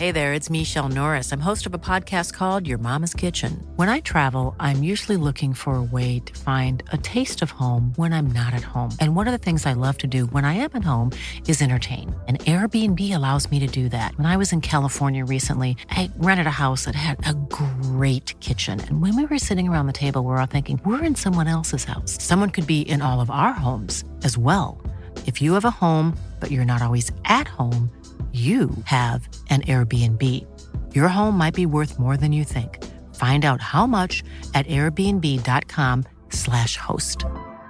Hey there, it's Michelle Norris. I'm host of a podcast called Your Mama's Kitchen. When I travel, I'm usually looking for a way to find a taste of home when I'm not at home. And one of the things I love to do when I am at home is entertain. And Airbnb allows me to do that. When I was in California recently, I rented a house that had a great kitchen. And when we were sitting around the table, we were all thinking, we're in someone else's house. Someone could be in all of our homes as well. If you have a home, but you're not always at home, you have an Airbnb. Your home might be worth more than you think. Find out how much at airbnb.com/host.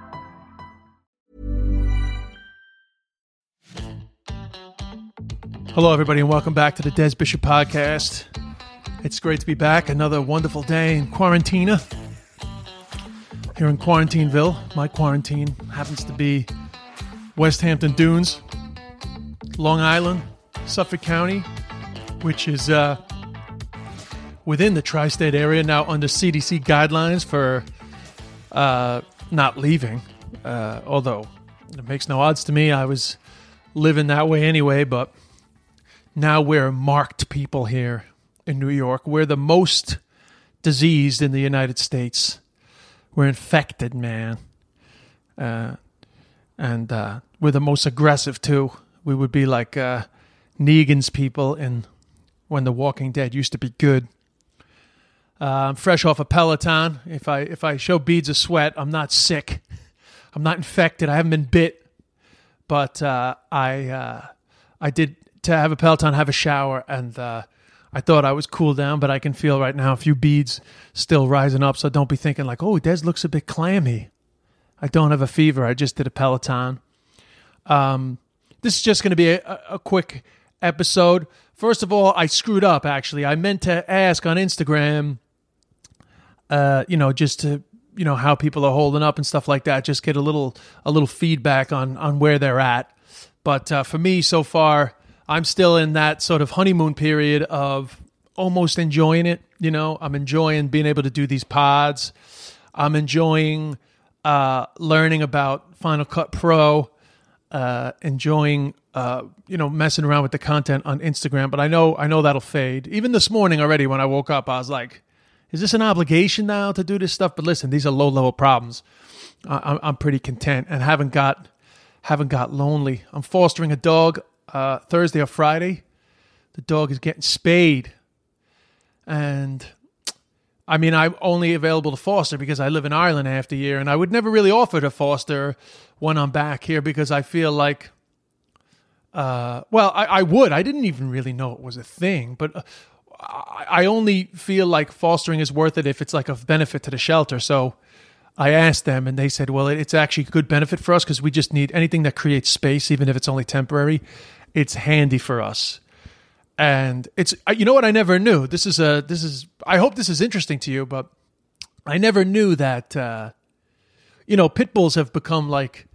Hello, everybody, and welcome back to the Des Bishop Podcast. It's great to be back. Another wonderful day in Quarantina. Here in Quarantineville. My quarantine happens to be West Hampton Dunes, Long Island, Suffolk County, which is within the tri-state area, now under CDC guidelines for not leaving, although it makes no odds to me. I was living that way anyway, but now we're marked people here in New York. We're the most diseased in the United States. We're infected, man. And we're the most aggressive, too. We would be like Negan's people in when The Walking Dead used to be good. I'm fresh off a Peloton. If I show beads of sweat, I'm not sick. I'm not infected. I haven't been bit. But I did, to have a Peloton, have a shower, and I thought I was cooled down, but I can feel right now a few beads still rising up, so don't be thinking like, oh, Des looks a bit clammy. I don't have a fever. I just did a Peloton. This is just going to be a quick episode. First of all, I screwed up, actually. I meant to ask on Instagram, just to, how people are holding up and stuff like that. Just get a little feedback on where they're at. But for me, so far, I'm still in that sort of honeymoon period of almost enjoying it. I'm enjoying being able to do these pods. I'm enjoying learning about Final Cut Pro, enjoying messing around with the content on Instagram, but I know that'll fade. Even this morning already when I woke up, I was like, is this an obligation now to do this stuff? But listen, these are low-level problems. I'm pretty content and haven't got lonely. I'm fostering a dog Thursday or Friday. The dog is getting spayed. And I mean, I'm only available to foster because I live in Ireland half the year, and I would never really offer to foster when I'm back here because I feel like, I would. I didn't even really know it was a thing, but I only feel like fostering is worth it if it's like of benefit to the shelter. So I asked them, and they said, well, it's actually a good benefit for us because we just need anything that creates space, even if it's only temporary. It's handy for us. And it's, what I never knew. I hope this is interesting to you, but I never knew that, pit bulls have become like,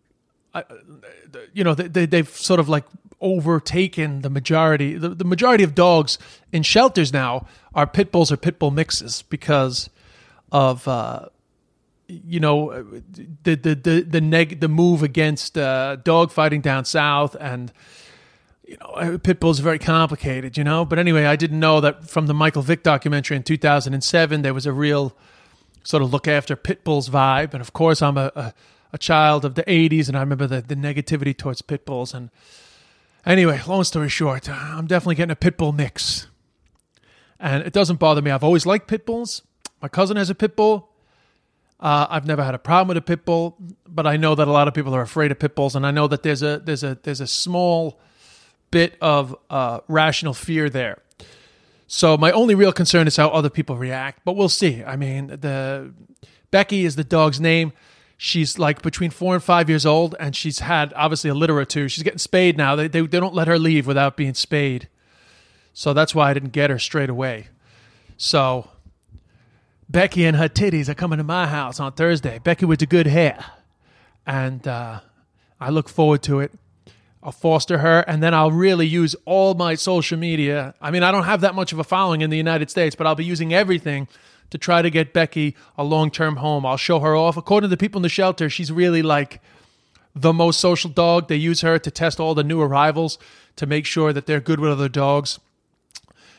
they've sort of like overtaken the majority. The majority of dogs in shelters now are pit bulls or pit bull mixes because of, the move against dog fighting down south, and pit bulls are very complicated, But anyway, I didn't know that from the Michael Vick documentary in 2007, there was a real sort of look after pit bulls vibe. And of course, I'm a child of the 80s, and I remember the negativity towards pit bulls. And anyway, long story short, I'm definitely getting a pit bull mix. And it doesn't bother me. I've always liked pit bulls. My cousin has a pit bull. I've never had a problem with a pit bull, but I know that a lot of people are afraid of pit bulls, and I know that there's a small bit of rational fear there. So my only real concern is how other people react, but we'll see. I mean, Becky is the dog's name. She's like between 4 and 5 years old, and she's had obviously a litter or two. She's getting spayed now. They don't let her leave without being spayed. So that's why I didn't get her straight away. So Becky and her titties are coming to my house on Thursday. Becky with the good hair. And I look forward to it. I'll foster her, and then I'll really use all my social media. I mean, I don't have that much of a following in the United States, but I'll be using everything to try to get Becky a long-term home. I'll show her off. According to the people in the shelter, she's really like the most social dog. They use her to test all the new arrivals to make sure that they're good with other dogs.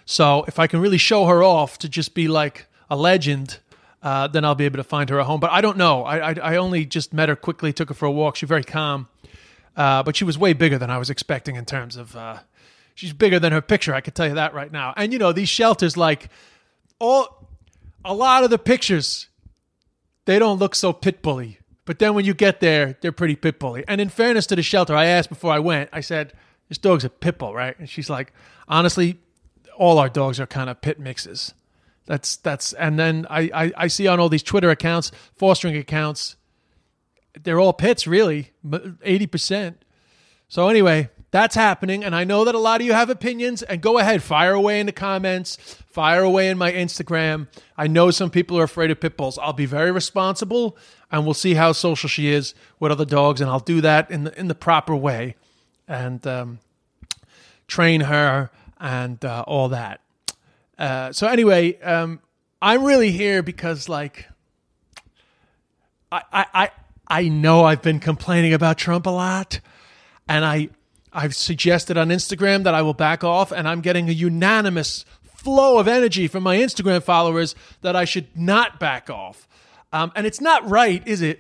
So if I can really show her off to just be like a legend, then I'll be able to find her a home. But I don't know. I only just met her quickly, took her for a walk. She's very calm. But she was way bigger than I was expecting in terms of, she's bigger than her picture. I can tell you that right now. And, these shelters, like a lot of the pictures, they don't look so pit bully. But then when you get there, they're pretty pit bully. And in fairness to the shelter, I asked before I went, I said, this dog's a pit bull, right? And she's like, honestly, all our dogs are kind of pit mixes. And then I see on all these Twitter accounts, fostering accounts, they're all pits, really, 80%. So anyway, that's happening. And I know that a lot of you have opinions, and go ahead, fire away in the comments, fire away in my Instagram. I know some people are afraid of pit bulls. I'll be very responsible, and we'll see how social she is with other dogs, and I'll do that in the proper way, and train her and all that. So anyway, I'm really here because, like, I know I've been complaining about Trump a lot, and I've suggested on Instagram that I will back off, and I'm getting a unanimous flow of energy from my Instagram followers that I should not back off. And it's not right, is it?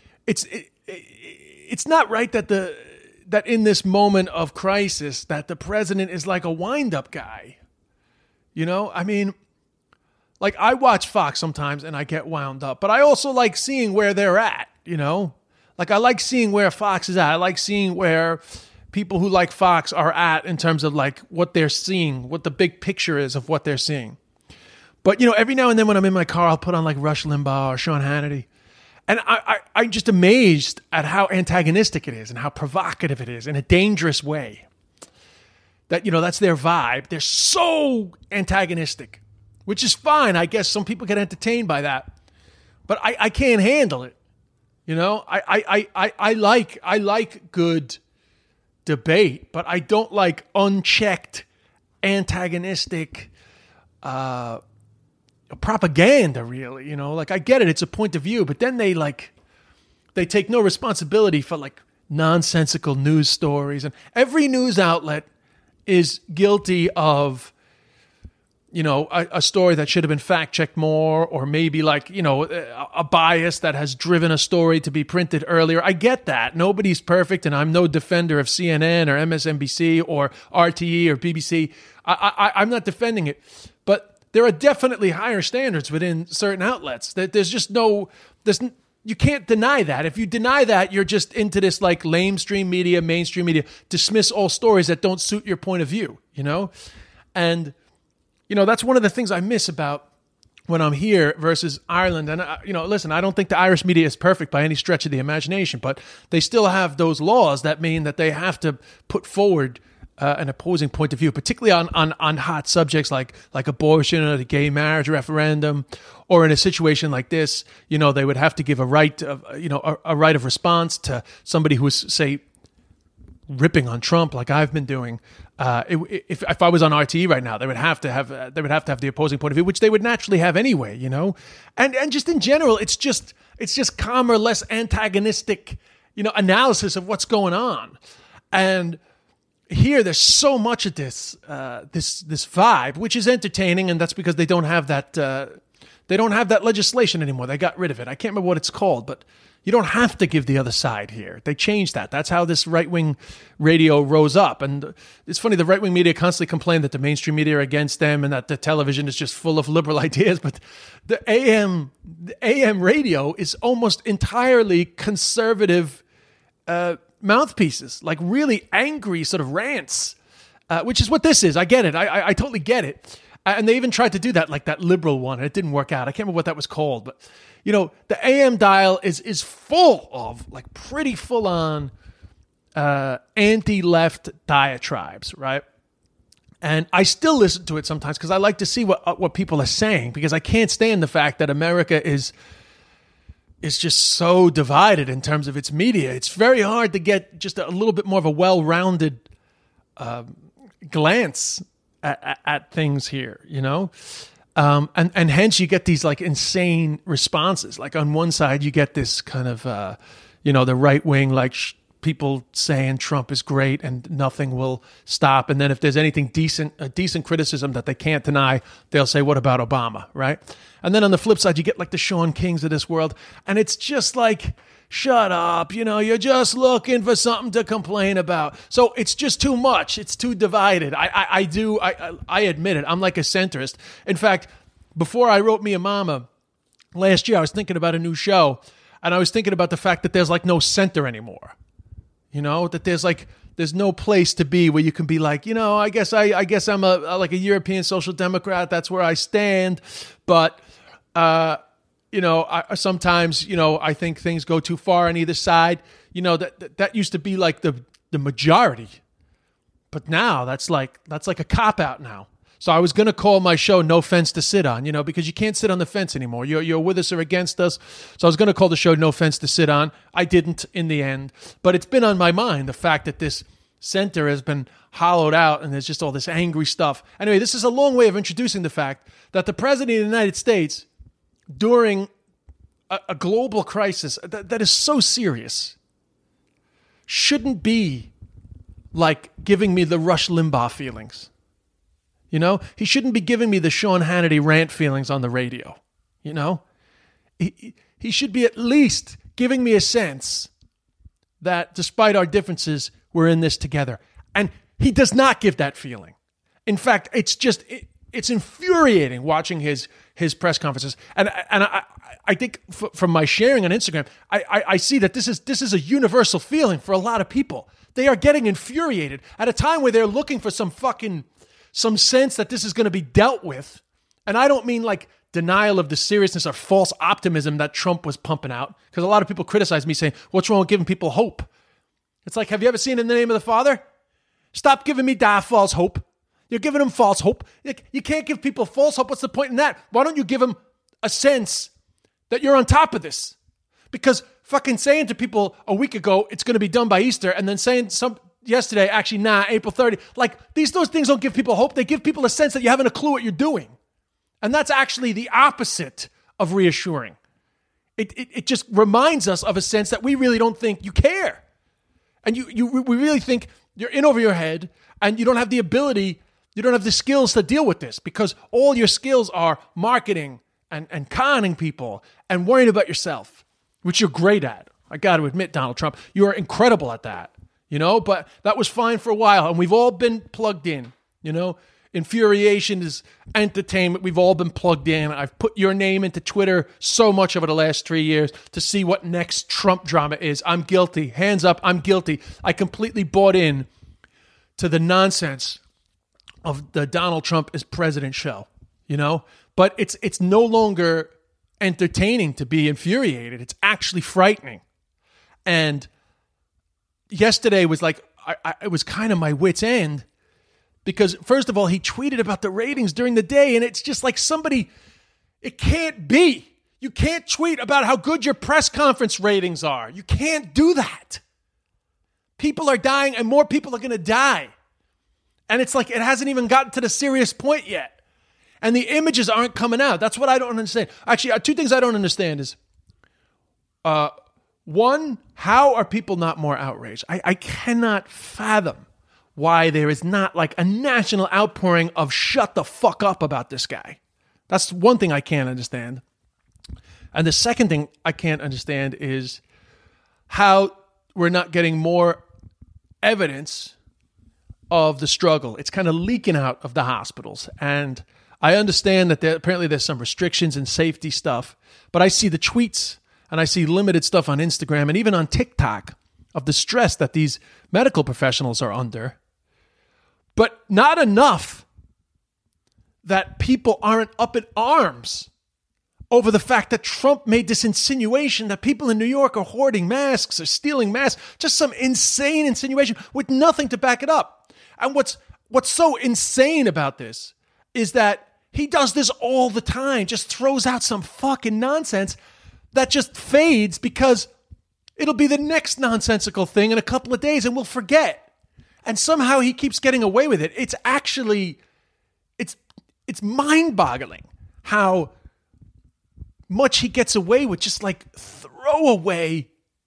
It's not right that in this moment of crisis that the president is like a wind-up guy. I mean, like, I watch Fox sometimes and I get wound up, but I also like seeing where they're at, Like, I like seeing where Fox is at. I like seeing where people who like Fox are at in terms of, like, what they're seeing, what the big picture is of what they're seeing. But, every now and then when I'm in my car, I'll put on, like, Rush Limbaugh or Sean Hannity. And I'm just amazed at how antagonistic it is and how provocative it is in a dangerous way. That, that's their vibe. They're so antagonistic, which is fine. I guess some people get entertained by that. But I can't handle it. I like good debate, but I don't like unchecked, antagonistic propaganda, really. Like, I get it. It's a point of view, but then they take no responsibility for, like, nonsensical news stories. And every news outlet is guilty of, a story that should have been fact-checked more, or maybe, like, a bias that has driven a story to be printed earlier. I get that. Nobody's perfect, and I'm no defender of CNN or MSNBC or RTE or BBC. I'm not defending it. But there are definitely higher standards within certain outlets. There's just you can't deny that. If you deny that, you're just into this, like, mainstream media, dismiss all stories that don't suit your point of view, And, that's one of the things I miss about when I'm here versus Ireland. And, listen, I don't think the Irish media is perfect by any stretch of the imagination, but they still have those laws that mean that they have to put forward an opposing point of view, particularly on hot subjects like abortion or the gay marriage referendum, or in a situation like this, they would have to give a right of response to somebody who is, say, ripping on Trump, like I've been doing. If I was on RTE right now, they would have to have the opposing point of view, which they would naturally have anyway, and just in general, it's just calmer, less antagonistic, analysis of what's going on. And here, there's so much of this vibe, which is entertaining, and that's because they don't have that legislation anymore. They got rid of it. I can't remember what it's called, but you don't have to give the other side here. They changed that. That's how this right-wing radio rose up. And it's funny, the right-wing media constantly complain that the mainstream media are against them and that the television is just full of liberal ideas. But the AM radio is almost entirely conservative mouthpieces, like really angry sort of rants, which is what this is. I get it. I totally get it. And they even tried to do that, like that liberal one, and it didn't work out. I can't remember what that was called, but the AM dial is full of, like, pretty full on anti-left diatribes, right? And I still listen to it sometimes because I like to see what people are saying, because I can't stand the fact that America is just so divided in terms of its media. It's very hard to get just a little bit more of a well-rounded glance at things here, and hence you get these, like, insane responses. Like, on one side, you get this kind of, the right wing, like, people saying Trump is great and nothing will stop. And then if there's anything a decent criticism that they can't deny, they'll say, what about Obama, right? And then on the flip side, you get like the Sean Kings of this world. And it's just like, shut up, you're just looking for something to complain about. So it's just too much. It's too divided. I admit it. I'm like a centrist. In fact, before I wrote Mia Mama last year, I was thinking about a new show. And I was thinking about the fact that there's like no center anymore. That there's no place to be where you can be like, I guess I'm like a European social democrat. That's where I stand. But, sometimes, I think things go too far on either side. That used to be like the majority. But now that's like a cop out now. So I was going to call my show No Fence to Sit On, because you can't sit on the fence anymore. You're with us or against us. So I was going to call the show No Fence to Sit On. I didn't in the end. But it's been on my mind, the fact that this center has been hollowed out and there's just all this angry stuff. Anyway, this is a long way of introducing the fact that the President of the United States, during a global crisis that is so serious, shouldn't be like giving me the Rush Limbaugh feelings. He shouldn't be giving me the Sean Hannity rant feelings on the radio. He should be at least giving me a sense that despite our differences, we're in this together. And he does not give that feeling. In fact, it's infuriating watching his press conferences. And I think from my sharing on Instagram, I see that this is a universal feeling for a lot of people. They are getting infuriated at a time where they're looking for some sense that this is going to be dealt with. And I don't mean like denial of the seriousness or false optimism that Trump was pumping out. Because a lot of people criticize me saying, what's wrong with giving people hope? It's like, have you ever seen In the Name of the Father? Stop giving me false hope. You're giving them false hope. You can't give people false hope. What's the point in that? Why don't you give them a sense that you're on top of this? Because fucking saying to people a week ago, it's going to be done by Easter, and then saying yesterday, actually, April 30. Like, those things don't give people hope. They give people a sense that you haven't a clue what you're doing. And that's actually the opposite of reassuring. It just reminds us of a sense that we really don't think you care. And we really think you're in over your head and you don't have the ability, you don't have the skills to deal with this because all your skills are marketing and conning people and worrying about yourself, which you're great at. I got to admit, Donald Trump, you are incredible at that. But that was fine for a while, and we've all been plugged in, Infuriation is entertainment. We've all been plugged in. I've put your name into Twitter so much over the last 3 years to see what next Trump drama is. I'm guilty. Hands up, I'm guilty. I completely bought in to the nonsense of the Donald Trump is president show, But it's no longer entertaining to be infuriated. It's actually frightening. And yesterday was like, it was kind of my wit's end because first of all, he tweeted about the ratings during the day and it's just like it can't be. You can't tweet about how good your press conference ratings are. You can't do that. People are dying and more people are going to die. And it's like, it hasn't even gotten to the serious point yet. And the images aren't coming out. That's what I don't understand. Actually, two things I don't understand is, one, how are people not more outraged? I cannot fathom why there is not like a national outpouring of shut the fuck up about this guy. That's one thing I can't understand. And the second thing I can't understand is how we're not getting more evidence of the struggle. It's kind of leaking out of the hospitals. And I understand that apparently there's some restrictions and safety stuff, but I see the tweets and I see limited stuff on Instagram and even on TikTok of the stress that these medical professionals are under. But not enough that people aren't up in arms over the fact that Trump made this insinuation that people in New York are hoarding masks or stealing masks. Just some insane insinuation with nothing to back it up. And what's so insane about this is that he does this all the time, just throws out some fucking nonsense that just fades because it'll be the next nonsensical thing in a couple of days and we'll forget. And somehow he keeps getting away with it. It's actually, it's mind-boggling how much he gets away with just like throwaway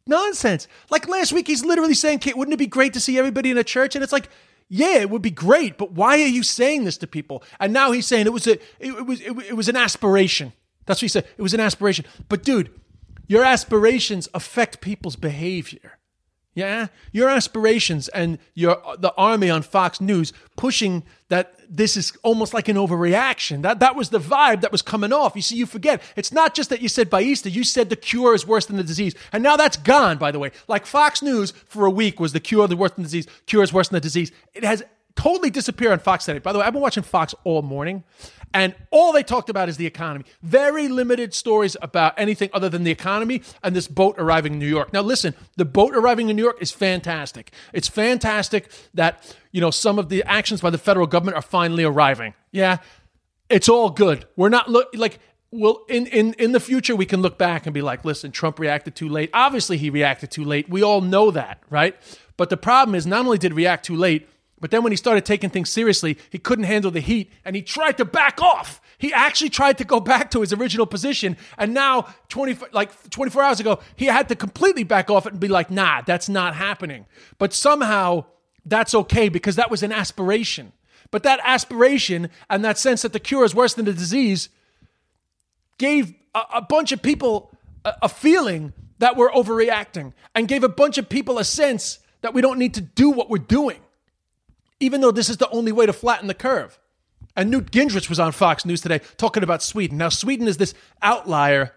nonsense. Like last week, he's literally saying, Kate, wouldn't it be great to see everybody in a church? And it's like, yeah, it would be great, but why are you saying this to people? And now he's saying it was an aspiration. That's what he said. It was an aspiration. But dude, your aspirations affect people's behavior. Yeah, your aspirations and the army on Fox News pushing that this is almost like an overreaction. That was the vibe that was coming off. You see, you forget. It's not just that you said by Easter, you said the cure is worse than the disease. And now that's gone, by the way. Like Fox News for a week was the cure is worse than the disease. Cure is worse than the disease. It has totally disappeared on Fox today. By the way, I've been watching Fox all morning. And all they talked about is the economy. Very limited stories about anything other than the economy and this boat arriving in New York. Now, listen, the boat arriving in New York is fantastic. It's fantastic that, some of the actions by the federal government are finally arriving. Yeah, it's all good. We're not in the future, we can look back and be like, listen, Trump reacted too late. Obviously, he reacted too late. We all know that, right? But the problem is not only did he react too late, but then when he started taking things seriously, he couldn't handle the heat and he tried to back off. He actually tried to go back to his original position. And now 24 hours ago, he had to completely back off it and be like, nah, that's not happening. But somehow that's okay because that was an aspiration. But that aspiration and that sense that the cure is worse than the disease gave a bunch of people a feeling that we're overreacting and gave a bunch of people a sense that we don't need to do what we're doing, even though this is the only way to flatten the curve. And Newt Gingrich was on Fox News today talking about Sweden. Now, Sweden is this outlier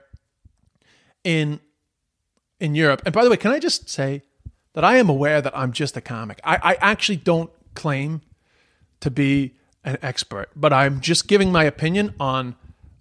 in Europe. And by the way, can I just say that I am aware that I'm just a comic. I actually don't claim to be an expert, but I'm just giving my opinion on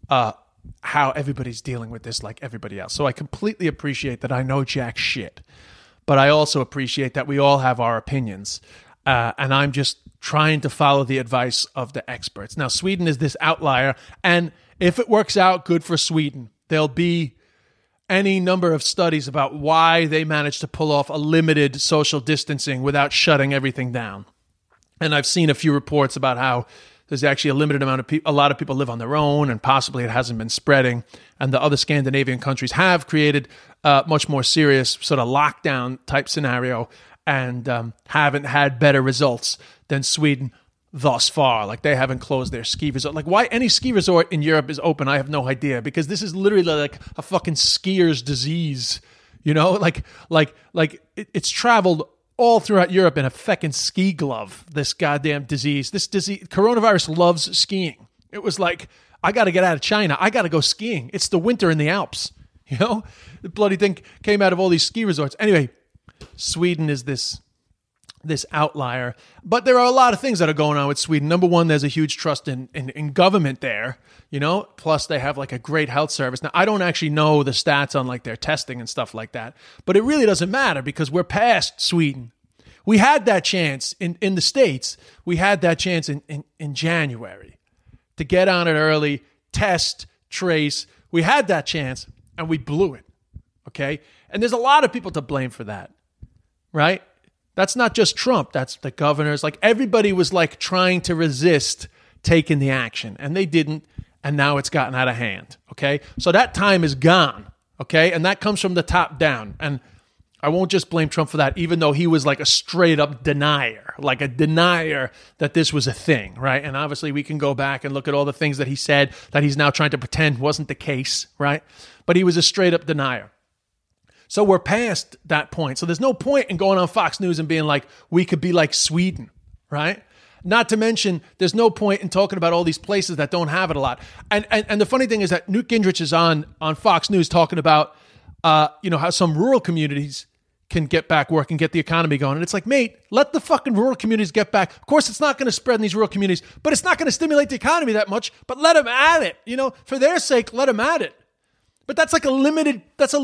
how everybody's dealing with this like everybody else. So I completely appreciate that I know jack shit, but I also appreciate that we all have our opinions. And I'm just trying to follow the advice of the experts. Now, Sweden is this outlier, and if it works out, good for Sweden. There'll be any number of studies about why they managed to pull off a limited social distancing without shutting everything down. And I've seen a few reports about how there's actually a limited amount of people, a lot of people live on their own, and possibly it hasn't been spreading. And the other Scandinavian countries have created a much more serious sort of lockdown type scenario and haven't had better results than Sweden thus far. Like, they haven't closed their ski resort. Like, why any ski resort in Europe is open, I have no idea, because this is literally like a fucking skier's disease, you know? Like it's traveled all throughout Europe in a fucking ski glove, this goddamn disease. This disease, coronavirus loves skiing. It was like, I got to get out of China. I got to go skiing. It's the winter in the Alps, you know? The bloody thing came out of all these ski resorts. Anyway, Sweden is this outlier. But there are a lot of things that are going on with Sweden. Number one, there's a huge trust in government there, you know? Plus, they have like a great health service. Now, I don't actually know the stats on like their testing and stuff like that, but it really doesn't matter because we're past Sweden. We had that chance in the States. We had that chance in January to get on it early, test, trace. We had that chance and we blew it, okay? And there's a lot of people to blame for that, right? That's not just Trump. That's the governors. Like, everybody was like trying to resist taking the action, and they didn't, and now it's gotten out of hand, okay? So that time is gone, okay? And that comes from the top down. And I won't just blame Trump for that, even though he was like a straight-up denier, like a denier that this was a thing, right? And obviously we can go back and look at all the things that he said that he's now trying to pretend wasn't the case, right? But he was a straight-up denier. So we're past that point. So there's no point in going on Fox News and being like, we could be like Sweden, right? Not to mention, there's no point in talking about all these places that don't have it a lot. And the funny thing is that Newt Gingrich is on Fox News talking about, how some rural communities can get back work and get the economy going. And it's like, mate, let the fucking rural communities get back. Of course, it's not going to spread in these rural communities, but it's not going to stimulate the economy that much. But let them at it, you know, for their sake, let them at it. But that's like a limited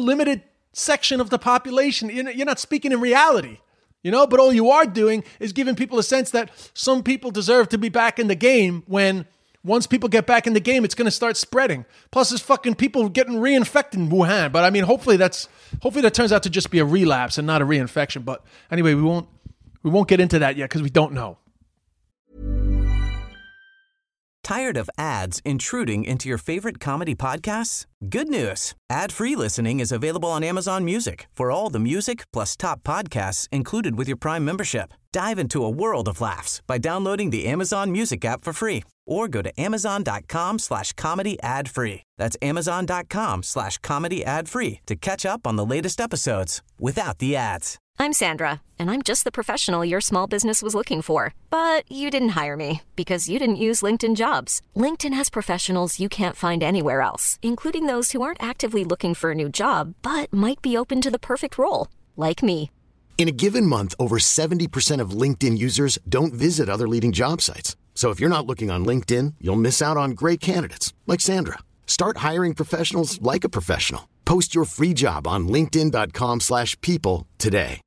section of the population. You're not speaking in reality, you know, but all you are doing is giving people a sense that some people deserve to be back in the game when once people get back in the game, it's going to start spreading. Plus, there's fucking people getting reinfected in Wuhan. But I mean, hopefully that turns out to just be a relapse and not a reinfection. But anyway, we won't get into that yet because we don't know. Tired of ads intruding into your favorite comedy podcasts? Good news. Ad-free listening is available on Amazon Music for all the music plus top podcasts included with your Prime membership. Dive into a world of laughs by downloading the Amazon Music app for free or go to amazon.com/comedy ad-free. That's amazon.com/comedy ad-free to catch up on the latest episodes without the ads. I'm Sandra, and I'm just the professional your small business was looking for. But you didn't hire me because you didn't use LinkedIn Jobs. LinkedIn has professionals you can't find anywhere else, including those who aren't actively looking for a new job, but might be open to the perfect role, like me. In a given month, over 70% of LinkedIn users don't visit other leading job sites. So if you're not looking on LinkedIn, you'll miss out on great candidates like Sandra. Start hiring professionals like a professional. Post your free job on linkedin.com/people today.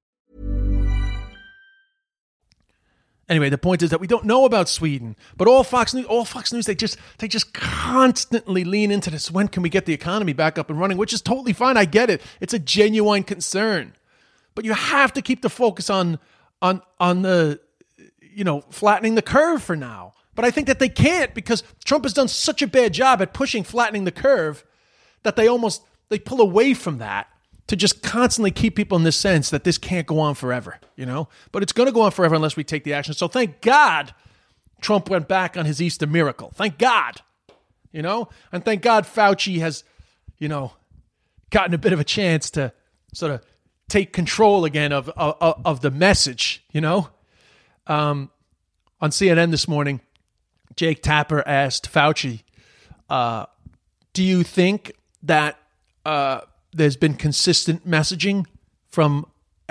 Anyway, the point is that we don't know about Sweden, but all Fox News, they just constantly lean into this. When can we get the economy back up and running? Which is totally fine. I get it. It's a genuine concern, but you have to keep the focus on the, flattening the curve for now. But I think that they can't because Trump has done such a bad job at pushing flattening the curve that they pull away from that to just constantly keep people in this sense that this can't go on forever, But it's going to go on forever unless we take the action. So thank God Trump went back on his Easter miracle. Thank God, And thank God Fauci has, gotten a bit of a chance to sort of take control again of the message, On CNN this morning, Jake Tapper asked Fauci, do you think that there's been consistent messaging from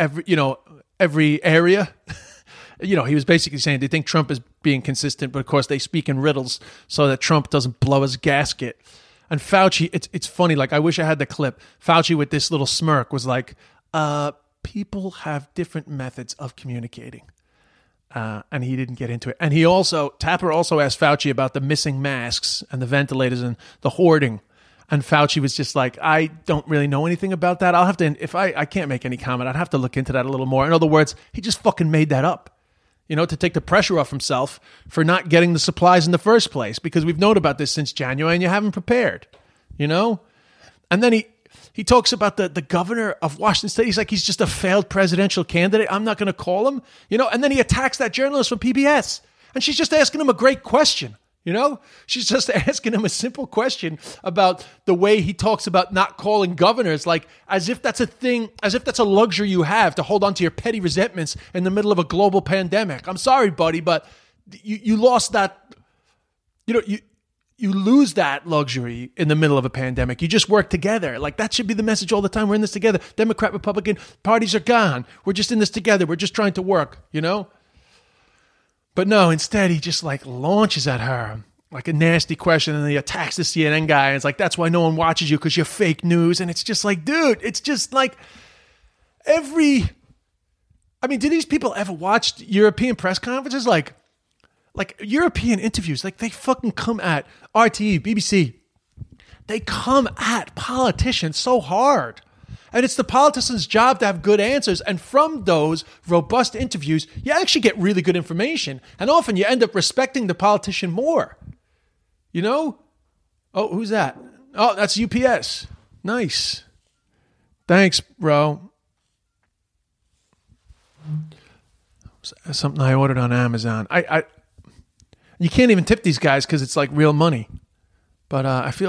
every area? He was basically saying, do you think Trump is being consistent? But of course they speak in riddles so that Trump doesn't blow his gasket. And Fauci, it's funny. Like, I wish I had the clip. Fauci with this little smirk was like, people have different methods of communicating. And he didn't get into it. And Tapper also asked Fauci about the missing masks and the ventilators and the hoarding. And Fauci was just like, I don't really know anything about that. I'll have to, I can't make any comment. I'd have to look into that a little more. In other words, he just fucking made that up, to take the pressure off himself for not getting the supplies in the first place, because we've known about this since January and you haven't prepared, And then he talks about the governor of Washington State. He's like, he's just a failed presidential candidate. I'm not going to call him, And then he attacks that journalist from PBS. And she's just asking him a great question. She's just asking him a simple question about the way he talks about not calling governors, like as if that's a thing, as if that's a luxury you have to hold on to your petty resentments in the middle of a global pandemic. I'm sorry, buddy, but you lost that, you lose that luxury in the middle of a pandemic. You just work together. Like, that should be the message all the time. We're in this together. Democrat, Republican parties are gone. We're just in this together. We're just trying to work, But no, instead he just launches at her like a nasty question, and he attacks the CNN guy. And it's like, that's why no one watches you, because you're fake news. And it's just like, dude, it's just like do these people ever watch European press conferences? Like European interviews, like they fucking come at RTE, BBC. They come at politicians so hard. And it's the politician's job to have good answers. And from those robust interviews, you actually get really good information. And often you end up respecting the politician more. Oh, who's that? Oh, that's UPS. Nice. Thanks, bro. Something I ordered on Amazon. You can't even tip these guys because it's like real money. But I've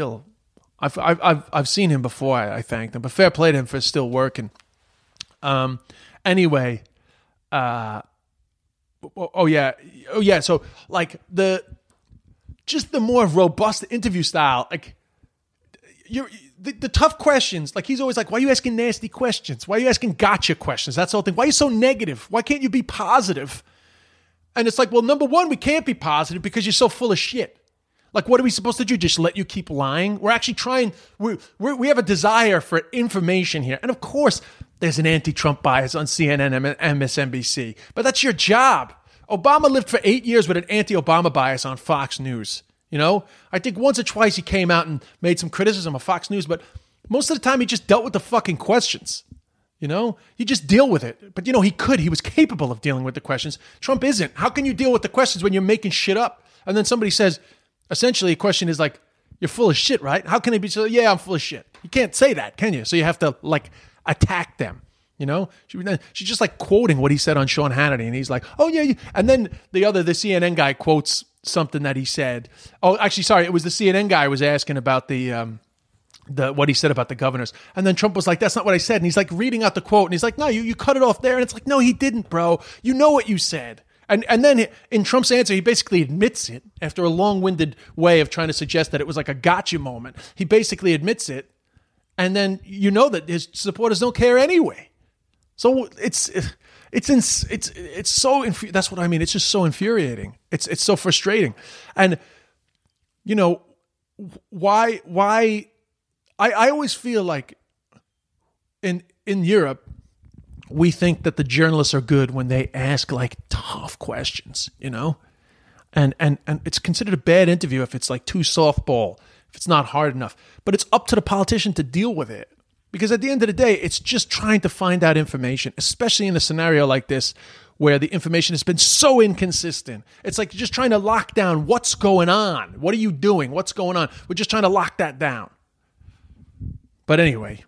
seen him before. I thanked him, but fair play to him for still working. Anyway, oh yeah. So like the more robust interview style, like the tough questions. Like, he's always like, "Why are you asking nasty questions? Why are you asking gotcha questions?" That's the whole thing. Why are you so negative? Why can't you be positive? And it's like, well, number one, we can't be positive because you're so full of shit. Like, what are we supposed to do? Just let you keep lying? We're actually trying. We have a desire for information here, and of course, there's an anti-Trump bias on CNN and MSNBC. But that's your job. Obama lived for 8 years with an anti-Obama bias on Fox News. I think once or twice he came out and made some criticism of Fox News, but most of the time he just dealt with the fucking questions. You just deal with it. But he was capable of dealing with the questions. Trump isn't. How can you deal with the questions when you're making shit up? And then somebody says, essentially, a question is like, you're full of shit, right? How can it be so? Yeah, I'm full of shit. You can't say that, can you? So you have to like attack them. You know, she's just like quoting what he said on Sean Hannity, and he's like, "Oh yeah," and then the CNN guy quotes something that he said. Oh, actually, sorry, it was the CNN guy was asking about the what he said about the governors, and then Trump was like, "That's not what I said," and he's like reading out the quote, and he's like, "No, you cut it off there," and it's like, "No, he didn't, bro. You know what you said." And then in Trump's answer, he basically admits it after a long-winded way of trying to suggest that it was like a gotcha moment. He basically admits it, and then you know that his supporters don't care anyway. So it's so that's what I mean. It's just so infuriating. It's so frustrating, and you know why I always feel like in Europe we think that the journalists are good when they ask like tough questions, you know, and it's considered a bad interview if it's like too softball, if it's not hard enough. But it's up to the politician to deal with it. Because at the end of the day, it's just trying to find out information, especially in a scenario like this where the information has been so inconsistent. It's like you're just trying to lock down what's going on. What are you doing? What's going on? We're just trying to lock that down. But anyway,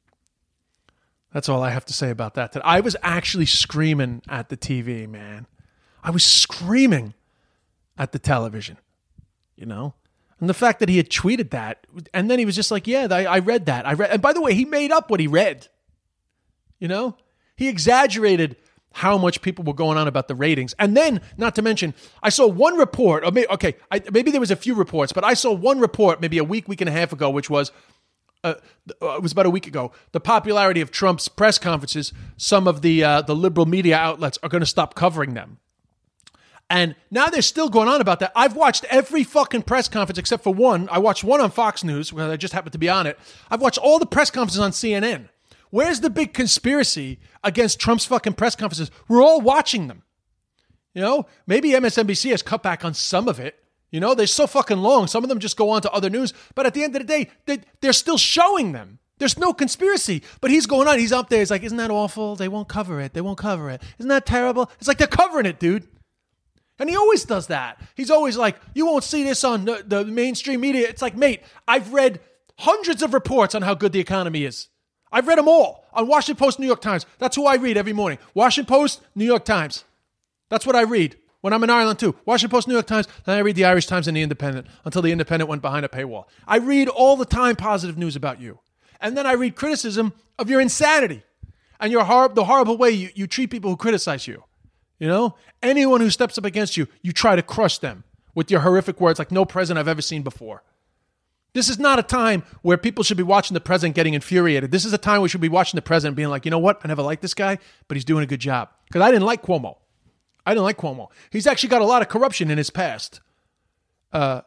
that's all I have to say about that. I was actually screaming at the TV, man. I was screaming at the television, you know? And the fact that he had tweeted that, and then he was just like, yeah, I read that. And by the way, he made up what he read. You know? He exaggerated how much people were going on about the ratings. And then, not to mention, I saw one report, or maybe there was a few reports, but I saw one report maybe a week and a half ago, which was, it was about a week ago, the popularity of Trump's press conferences, some of the liberal media outlets are going to stop covering them. And now they're still going on about that. I've watched every fucking press conference except for one. I watched one on Fox News, where I just happened to be on it. I've watched all the press conferences on CNN. Where's the big conspiracy against Trump's fucking press conferences? We're all watching them. You know, maybe MSNBC has cut back on some of it. You know, they're so fucking long. Some of them just go on to other news. But at the end of the day, they're still showing them. There's no conspiracy. But he's going on. He's up there. He's like, isn't that awful? They won't cover it. They won't cover it. Isn't that terrible? It's like they're covering it, dude. And he always does that. He's always like, you won't see this on the mainstream media. It's like, mate, I've read hundreds of reports on how good the economy is. I've read them all on Washington Post, New York Times. That's who I read every morning. Washington Post, New York Times. That's what I read when I'm in Ireland too. Washington Post, New York Times. Then I read the Irish Times and the Independent until the Independent went behind a paywall. I read all the time positive news about you. And then I read criticism of your insanity and the horrible way you treat people who criticize you. You know, anyone who steps up against you, you try to crush them with your horrific words like no president I've ever seen before. This is not a time where people should be watching the president getting infuriated. This is a time we should be watching the president being like, you know what? I never liked this guy, but he's doing a good job. Because I didn't like Cuomo. He's actually got a lot of corruption in his past. Andrew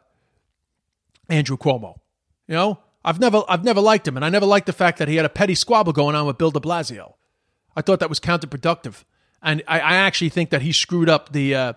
Cuomo. You know, I've never liked him, and I never liked the fact that he had a petty squabble going on with Bill de Blasio. I thought that was counterproductive. And I actually think that he screwed up the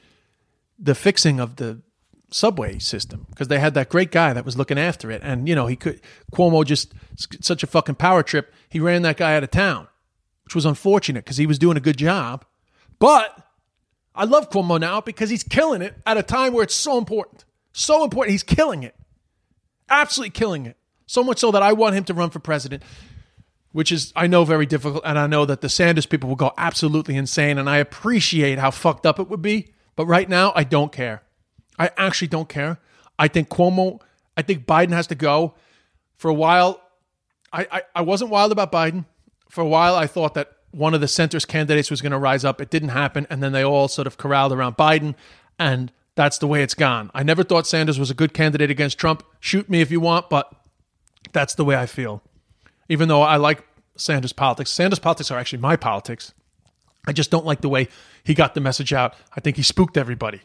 fixing of the subway system because they had that great guy that was looking after it. And, you know, Cuomo just such a fucking power trip. He ran that guy out of town, which was unfortunate because he was doing a good job. But I love Cuomo now because he's killing it at a time where it's so important. So important. He's killing it. Absolutely killing it. So much so that I want him to run for president, which is, I know, very difficult. And I know that the Sanders people will go absolutely insane. And I appreciate how fucked up it would be. But right now, I don't care. I actually don't care. I think Biden has to go. For a while, I wasn't wild about Biden. For a while, I thought that one of the centrist candidates was going to rise up. It didn't happen. And then they all sort of corralled around Biden. And that's the way it's gone. I never thought Sanders was a good candidate against Trump. Shoot me if you want, but that's the way I feel. Even though I like Sanders' politics. Sanders' politics are actually my politics. I just don't like the way he got the message out. I think he spooked everybody.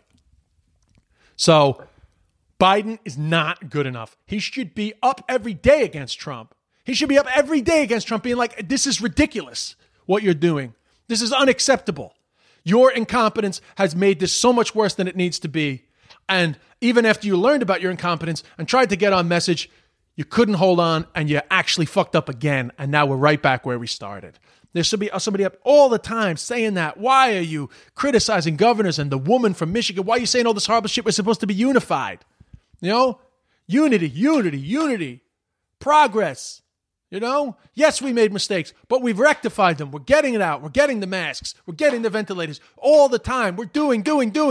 So Biden is not good enough. He should be up every day against Trump. He should be up every day against Trump being like, this is ridiculous what you're doing. This is unacceptable. Your incompetence has made this so much worse than it needs to be. And even after you learned about your incompetence and tried to get on message, you couldn't hold on, and you actually fucked up again, and now we're right back where we started. There should be somebody up all the time saying that. Why are you criticizing governors and the woman from Michigan? Why are you saying all this horrible shit? We're supposed to be unified. You know? Unity. Progress. You know? Yes, we made mistakes, but we've rectified them. We're getting it out. We're getting the masks. We're getting the ventilators all the time. We're doing.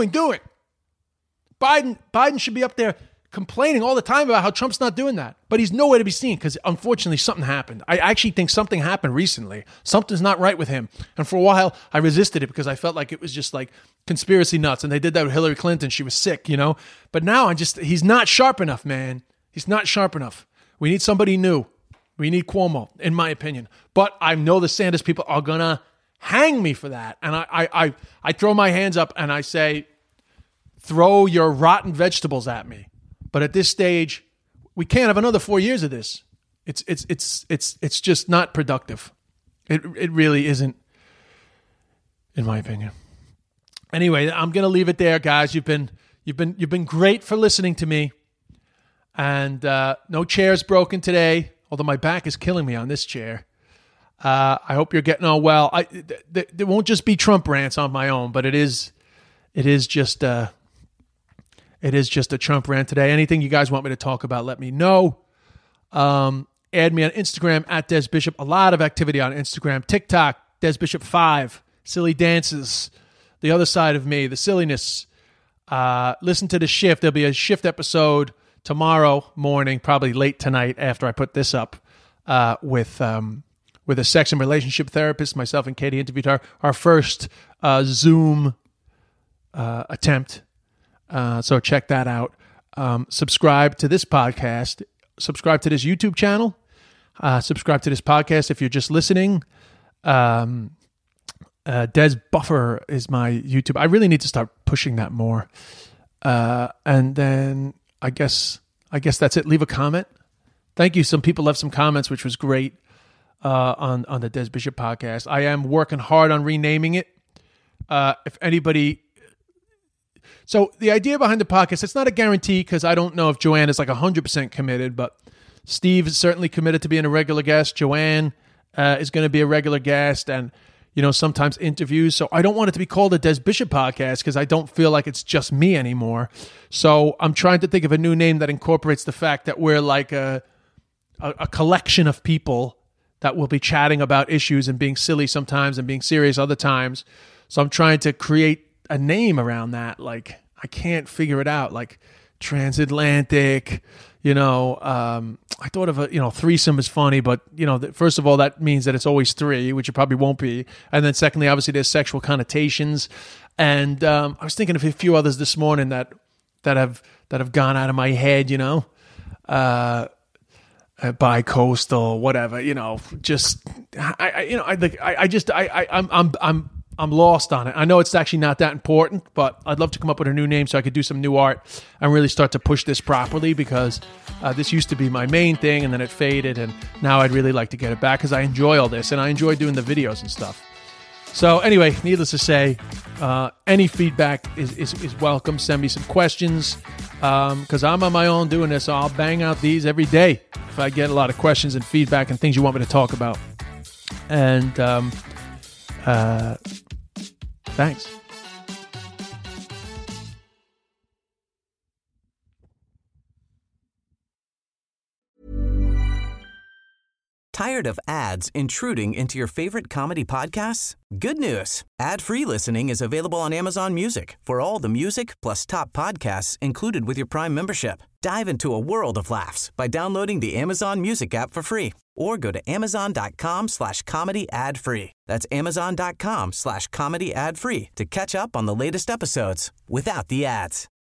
Biden should be up there complaining all the time about how Trump's not doing that. But he's nowhere to be seen because, unfortunately, something happened. I actually think something happened recently. Something's not right with him. And for a while, I resisted it because I felt like it was just like conspiracy nuts. And they did that with Hillary Clinton. She was sick, you know. But now he's not sharp enough, man. He's not sharp enough. We need somebody new. We need Cuomo, in my opinion. But I know the Sanders people are going to hang me for that. And I throw my hands up and I say, throw your rotten vegetables at me. But at this stage, we can't have another 4 years of this. It's just not productive. It really isn't, in my opinion. Anyway, I'm gonna leave it there, guys. You've been great for listening to me, and no chairs broken today. Although my back is killing me on this chair. I hope you're getting on well. There won't just be Trump rants on my own, but it is just a Trump rant today. Anything you guys want me to talk about, let me know. Add me on Instagram at Des Bishop. A lot of activity on Instagram. TikTok, Des Bishop 5. Silly dances. The other side of me, the silliness. Listen to The Shift. There'll be a Shift episode tomorrow morning, probably late tonight after I put this up, with a sex and relationship therapist. Myself and Katie interviewed our first Zoom attempt. So check that out. Subscribe to this podcast. Subscribe to this YouTube channel. Subscribe to this podcast if you're just listening. Des Buffer is my YouTube. I really need to start pushing that more. And then I guess that's it. Leave a comment. Thank you. Some people left some comments, which was great, on the Des Bishop podcast. I am working hard on renaming it. If anybody... So the idea behind the podcast, it's not a guarantee because I don't know if Joanne is like 100% committed, but Steve is certainly committed to being a regular guest. Joanne is going to be a regular guest and, you know, sometimes interviews. So I don't want it to be called a Des Bishop podcast because I don't feel like it's just me anymore. So I'm trying to think of a new name that incorporates the fact that we're like a collection of people that will be chatting about issues and being silly sometimes and being serious other times. So I'm trying to create a name around that. Like, I can't figure it out. Like transatlantic, you know, I thought of threesome is funny, but first of all, that means that it's always three, which it probably won't be. And then secondly, obviously there's sexual connotations. And, I was thinking of a few others this morning that have gone out of my head, bi-coastal, whatever, I'm lost on it. I know it's actually not that important, but I'd love to come up with a new name so I could do some new art and really start to push this properly because this used to be my main thing and then it faded, and now I'd really like to get it back because I enjoy all this and I enjoy doing the videos and stuff. So anyway, needless to say, any feedback is welcome. Send me some questions because I'm on my own doing this. So I'll bang out these every day if I get a lot of questions and feedback and things you want me to talk about. And thanks. Tired of ads intruding into your favorite comedy podcasts? Good news. Ad-free listening is available on Amazon Music for all the music plus top podcasts included with your Prime membership. Dive into a world of laughs by downloading the Amazon Music app for free or go to amazon.com/comedy ad-free. That's amazon.com/comedy ad-free to catch up on the latest episodes without the ads.